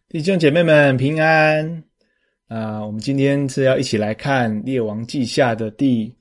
弟兄姐妹们平安我们今天是要一起来看列王记下的第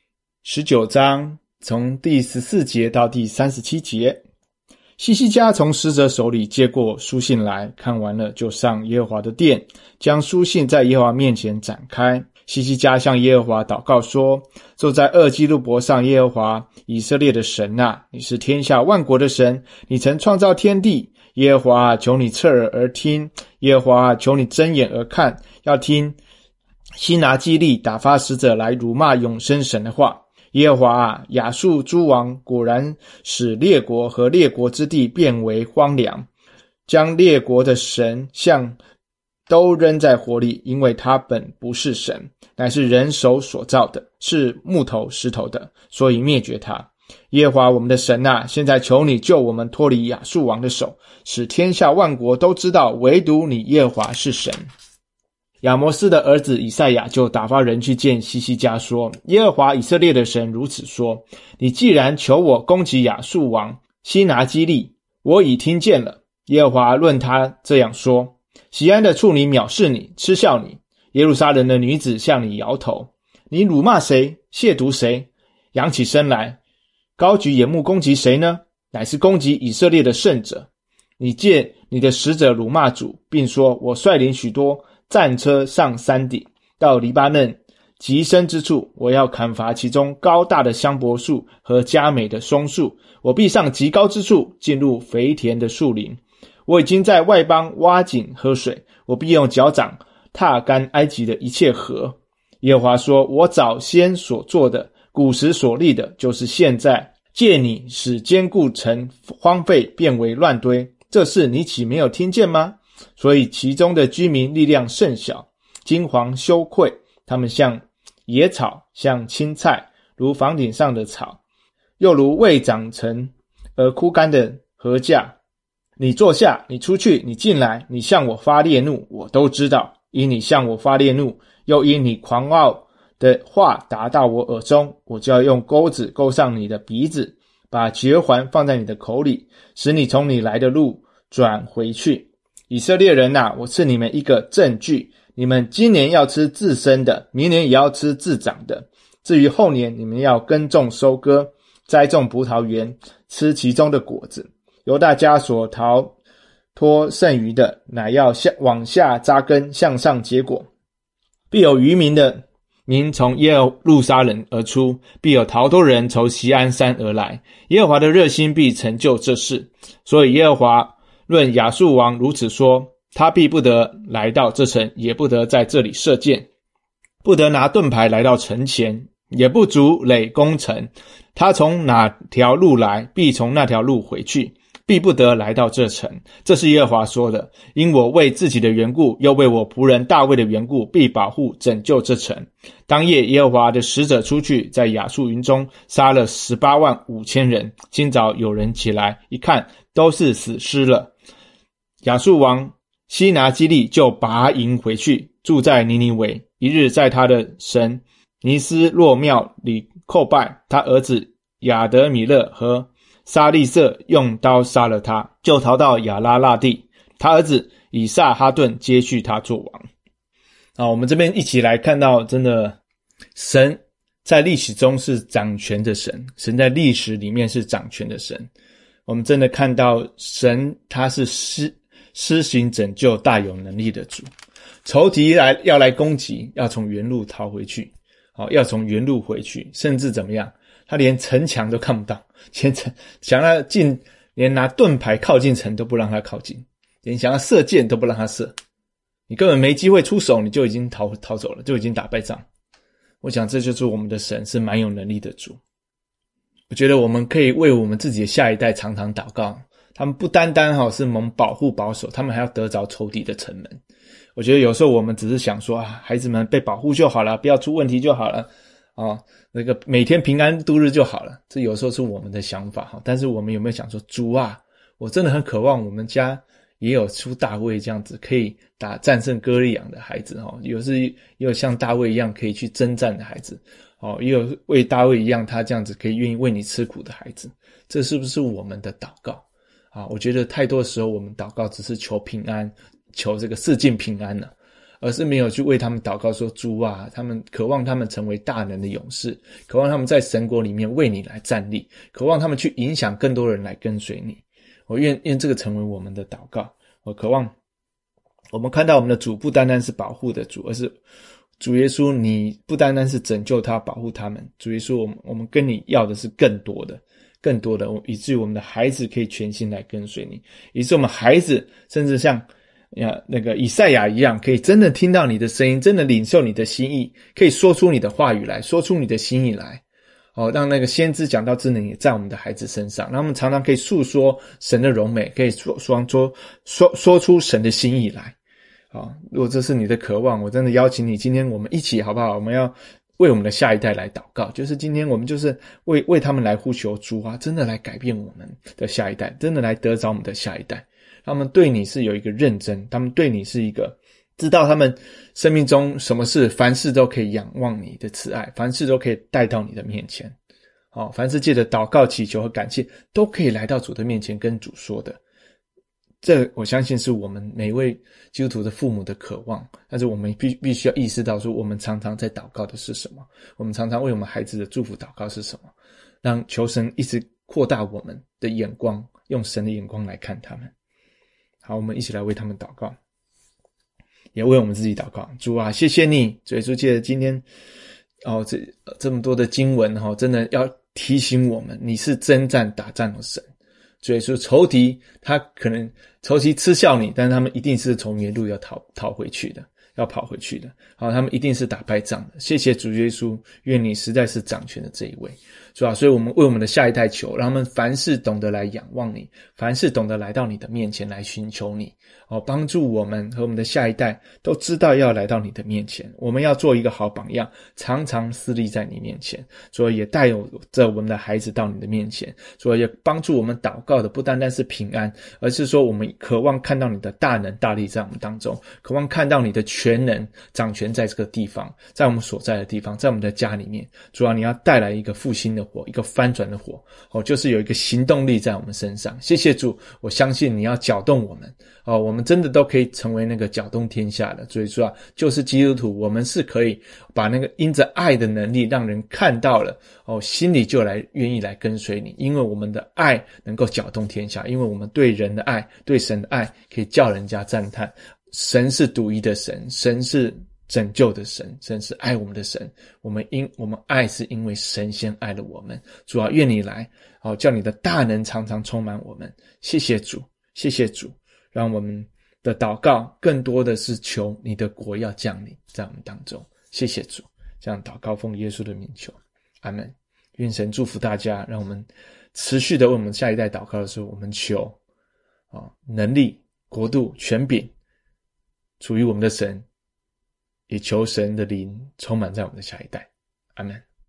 19章，从第14节到第37节。希西家从使者手里接过书信来，看完了就上耶和华的殿，将书信在耶和华面前展开。希西家向耶和华祷告说，坐在二基路伯上耶和华以色列的神啊，你是天下万国的神，你曾创造天地。耶和华求你侧耳而听，耶和华求你睁眼而看，要听西拿基利打发使者来辱骂永生神的话。耶和华亚述诸王果然使列国和列国之地变为荒凉，将列国的神像都扔在火里，因为他本不是神，乃是人手所造的，是木头石头的，所以灭绝他。耶和华我们的神啊，现在求你救我们脱离亚述王的手，使天下万国都知道唯独你耶和华是神。亚摩斯的儿子以赛亚就打发人去见希西家说，耶和华以色列的神如此说，你既然求我攻击亚述王西拿基利，我已听见了。耶和华论他这样说，锡安的处女藐视你，嗤笑你，耶路撒冷的女子向你摇头，你辱骂谁，亵渎谁，扬起身来高举眼目攻击谁呢？乃是攻击以色列的圣者。你借你的使者辱骂主，并说，我率领许多战车上山顶，到黎巴嫩极深之处，我要砍伐其中高大的香柏树和佳美的松树，我必上极高之处，进入肥田的树林。我已经在外邦挖井喝水，我必用脚掌踏干埃及的一切河。耶和华说，我早先所做的，古时所立的，就是现在借你使坚固城荒废变为乱堆，这事你岂没有听见吗？所以其中的居民力量甚小，惊惶羞愧，他们像野草，像青菜，如房顶上的草，又如未长成而枯干的禾稼。你坐下，你出去，你进来，你向我发烈怒，我都知道。因你向我发烈怒，又因你狂傲的话达到我耳中，我就要用钩子钩上你的鼻子，把绝环放在你的口里，使你从你来的路转回去。以色列人啊，我赐你们一个证据，你们今年要吃自生的，明年也要吃自长的。至于后年，你们要耕种收割，栽种葡萄园，吃其中的果子。犹大家所逃脱剩余的，乃要往下扎根，向上结果。必有渔民的民从耶路撒冷而出，必有逃脱人从锡安山而来。耶和华的热心必成就这事。所以耶和华论亚述王如此说，他必不得来到这城，也不得在这里射箭，不得拿盾牌来到城前，也不筑垒攻城。他从哪条路来，必从那条路回去，必不得来到这城。这是耶和华说的。因我为自己的缘故，又为我仆人大卫的缘故，必保护拯救这城。当夜耶和华的使者出去，在亚述营中杀了185000人。今早有人起来一看，都是死尸了。亚述王西拿基利就拔营回去，住在尼尼微，一日在他的神尼斯洛庙里叩拜。他儿子亚德米勒和沙利色用刀杀了他，就逃到亚拉腊地。他儿子以撒哈顿接续他做王。我们这边一起来看到，真的神在历史中是掌权的神，神在历史里面是掌权的神。我们真的看到神他是施行拯救大有能力的主。仇敌要来攻击，要从原路逃回去，要从原路回去，甚至怎么样，他连城墙都看不到，想要进，连拿盾牌靠近城都不让他靠近，连想要射箭都不让他射，你根本没机会出手，你就已经逃走了，就已经打败仗。我想这就是我们的神，是蛮有能力的主。我觉得我们可以为我们自己的下一代常常祷告，他们不单单是蒙保护保守，他们还要得着仇敌的城门。我觉得有时候我们只是想说孩子们被保护就好了，不要出问题就好了那个每天平安度日就好了，这有时候是我们的想法。但是我们有没有想说，主啊，我真的很渴望我们家也有出大卫这样子可以战胜歌利亚的孩子也有像大卫一样可以去征战的孩子也有为大卫一样他这样子可以愿意为你吃苦的孩子。这是不是我们的祷告我觉得太多时候我们祷告只是求平安， 求这个世境平安了，而是没有去为他们祷告说，主啊，他们渴望他们成为大能的勇士，渴望他们在神国里面为你来站立，渴望他们去影响更多人来跟随你。我愿这个成为我们的祷告。我渴望我们看到我们的主不单单是保护的主，而是主耶稣，你不单单是拯救他保护他们，主耶稣，我们跟你要的是更多的，以至于我们的孩子可以全心来跟随你，以致我们孩子甚至像那个以赛亚一样，可以真的听到你的声音，真的领受你的心意，可以说出你的话语来，说出你的心意来。让那个先知讲道之能也在我们的孩子身上，让他们常常可以诉说神的荣美，可以说出神的心意来。如果这是你的渴望，我真的邀请你，今天我们一起好不好？我们要为我们的下一代来祷告，就是今天我们就是为他们来呼求主啊，真的来改变我们的下一代，真的来得着我们的下一代。他们对你是有一个认真，他们对你是一个知道他们生命中什么事凡事都可以仰望你的慈爱，凡事都可以带到你的面前。凡事借着祷告祈求和感谢都可以来到主的面前跟主说的。这我相信是我们每一位基督徒的父母的渴望，但是我们必须要意识到说，我们常常在祷告的是什么，我们常常为我们孩子的祝福祷告是什么，让求神一直扩大我们的眼光，用神的眼光来看他们。好，我们一起来为他们祷告，也为我们自己祷告。主啊，谢谢你，主耶稣，借着今天这么多的经文真的要提醒我们，你是征战打仗的神。主耶稣，仇敌他可能仇敌嗤笑你，但是他们一定是从原路要逃回去的，要跑回去的。他们一定是打败仗的。谢谢主耶稣，愿你实在是掌权的这一位，是吧？所以我们为我们的下一代求，让他们凡事懂得来仰望你，凡事懂得来到你的面前来寻求你，帮助我们和我们的下一代都知道要来到你的面前。我们要做一个好榜样，常常侍立在你面前，所以也带有着我们的孩子到你的面前，所以也帮助我们祷告的不单单是平安，而是说我们渴望看到你的大能大力在我们当中，渴望看到你的全能掌权在这个地方，在我们所在的地方，在我们的家里面。主啊，你要带来一个复兴的火，一个翻转的火，就是有一个行动力在我们身上。谢谢主，我相信你要搅动我们，我们真的都可以成为那个搅动天下的。所以说就是基督徒，我们是可以把那个因着爱的能力让人看到了，心里就愿意来跟随你，因为我们的爱能够搅动天下，因为我们对人的爱，对神的爱可以叫人家赞叹。神是独一的神，神是拯救的神，神是爱我们的神，我们爱是因为神先爱了我们。主啊，愿你来，叫你的大能常常充满我们。谢谢主，谢谢主，让我们的祷告更多的是求你的国要降临在我们当中。谢谢主，这样祷告奉耶稣的名求，阿们。愿神祝福大家，让我们持续的为我们下一代祷告的时候，我们求能力、国度、权柄属于我们的神，也求神的灵充满在我们的下一代。阿们。